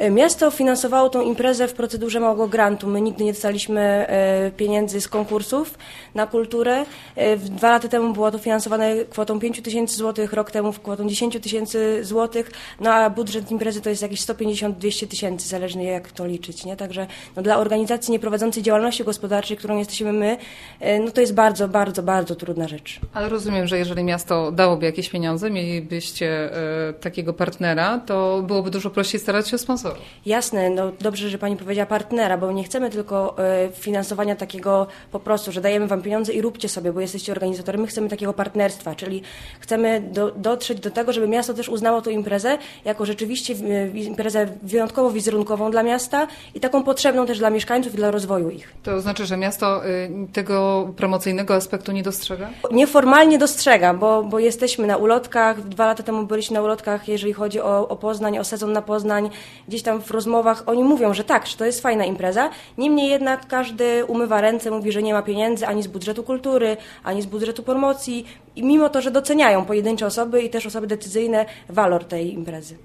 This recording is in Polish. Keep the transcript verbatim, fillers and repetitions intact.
Miasto finansowało tą imprezę w procedurze małego grantu. My nigdy nie dostaliśmy pieniędzy z konkursów na kulturę. Dwa lata temu było to finansowane kwotą pięć tysięcy złotych, rok temu kwotą dziesięć tysięcy złotych, no a budżet imprezy to jest jakieś sto pięćdziesiąt do dwustu tysięcy, zależnie jak to liczyć, nie? Także no, dla organizacji nieprowadzącej działalności gospodarczej, którą jesteśmy my, no to jest bardzo, bardzo, bardzo trudna rzecz. Ale rozumiem, że jeżeli miasto dałoby jakieś pieniądze, mielibyście e, takiego partnera, to byłoby dużo prościej starać się o sponsorów. Jasne, no dobrze, że pani powiedziała partnera, bo nie chcemy tylko e, finansowania takiego po prostu, że dajemy wam pieniądze i róbcie sobie, bo jesteście organizatorem. My chcemy takiego partnerstwa, czyli chcemy do, dotrzeć do tego, żeby miasto też uznało tę imprezę jako rzeczywiście imprezę wyjątkowo wizerunkową dla miasta i taką potrzebną też dla mieszkańców i dla rozwoju ich. To znaczy, że miasto y, tego promocyjnego aspektu nie dostrzega? Nieformalnie dostrzega, bo, bo jesteśmy na ulotkach. Dwa lata temu byliśmy na ulotkach, jeżeli chodzi o, o Poznań, o sezon na Poznań. Gdzieś tam w rozmowach oni mówią, że tak, że to jest fajna impreza. Niemniej jednak każdy umywa ręce, mówi, że nie ma pieniędzy ani z budżetu kultury, ani z budżetu promocji. I mimo to, że doceniają pojedyncze osoby i też osoby decyzyjne walor tej imprezy.